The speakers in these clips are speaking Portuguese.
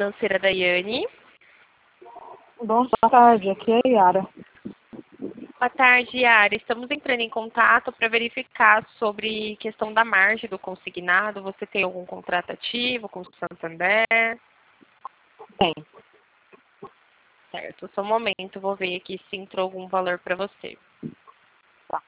financeira da Yane. Boa tarde, aqui é a Yara. Boa tarde, Yara. Estamos entrando em contato para verificar sobre questão da margem do consignado. Você tem algum contrato ativo com o Santander? Tem. Certo, só um momento, vou ver aqui se entrou algum valor para você. Tá.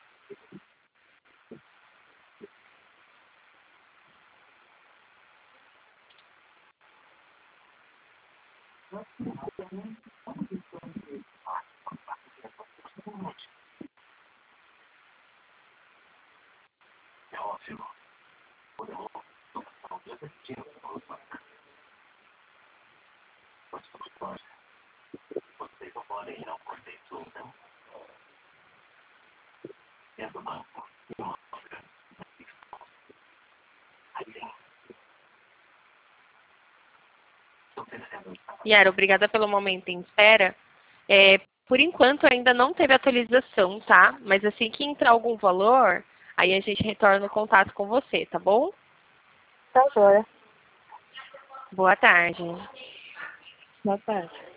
Yara, obrigada pelo momento em espera. Por enquanto ainda não teve atualização, tá? Mas assim que entrar algum valor, aí a gente retorna o contato com você, tá bom? Tá joia. Boa tarde. Boa tarde.